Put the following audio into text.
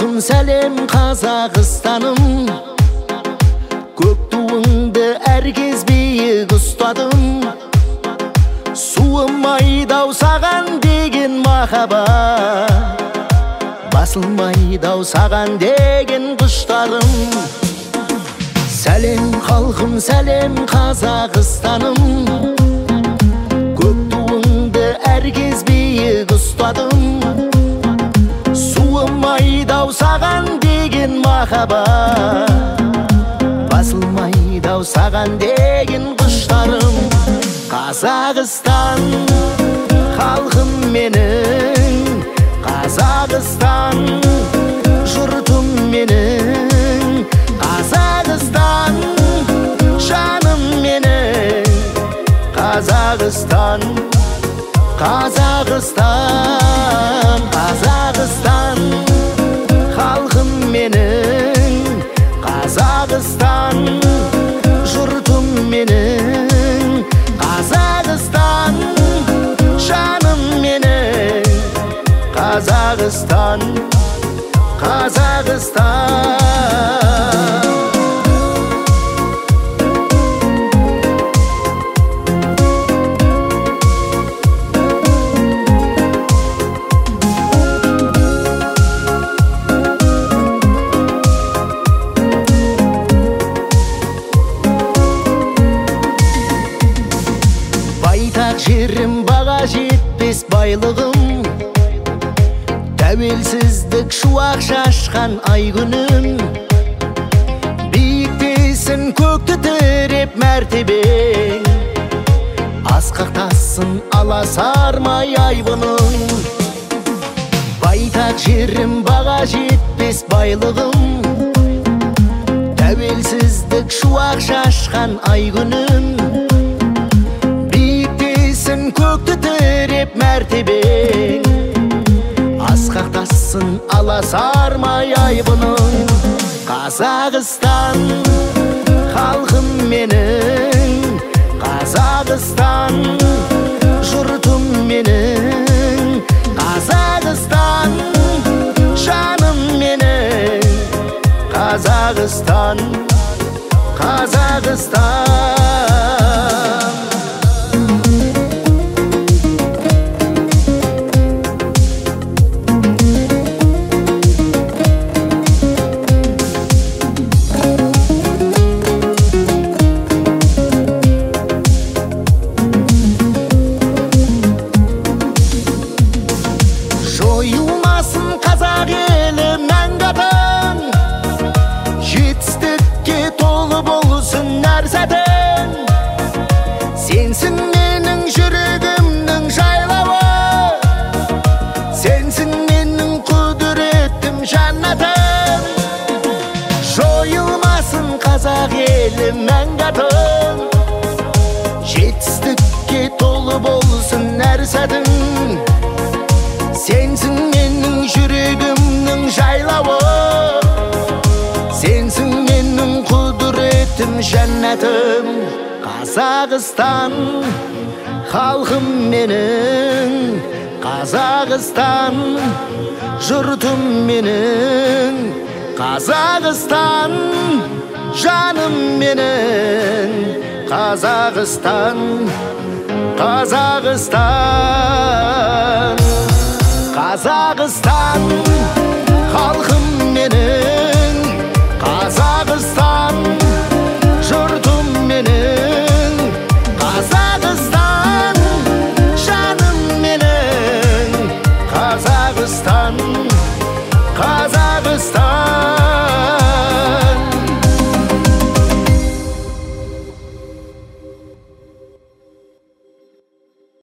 халқым сәлем Қазақстаным, көк туыңды әркез биік ұстадым. Суым айдау саған деген махаббат, басылмайдау саған деген құштарым. Сәлем халқым сәлем Қазақстаным, көк туыңды әркез биік ұстадым. Суым айдау саған деген махаббат, басылмайдау саған деген құштарым. Қазақстан халқым менің, Қазақстан жұртым менің, Қазақстан жаным менің, Қазақстан, Қазақстан, Қазақстан халқым менің, Қазақстан жұртым менің, Қазақстан жаным менің, Қазақстан, Қазақстан. Байтақ жерім баға жетпес байлығым, тәуелсіздік шуақ шашқан ай күнім. Биіктесін көкті тіреп мәртебең, асқақтасын аласармай айбының. Байтақ жерім баға жетпес байлығым, тәуелсіздік шуақ шашқан ай күнім. Көкті тіреп мәртебең, асқақтасын аласармай айбының. Қазақстан халқым менің, Қазақстан жұртым менің, Қазақстан жаным менің, Қазақстан, Қазақстан. Жойылмасын қазақ елі мәңгі атың, жетістікке толы болсын әр сәтің. Сенсің менің жүрегімнің жайлауы, сенсің менің құдіреттім жаннатым. Жойылмасын қазақ елі мәңгі атың, жетістікке толы болсын әр сәтің. Сенсің менің жүрегімнің жайлауы, сенсің менің құдіреттім жәннатым. Қазақстан халқым менің, Қазақстан жұртым менің, Қазақстан жаным менің, Қазақстан, Қазақстан. Қазақстан халқым менің, Қазақстан жұртым менің, Қазақстан жаным менің, Қазақстан, Қазақстан.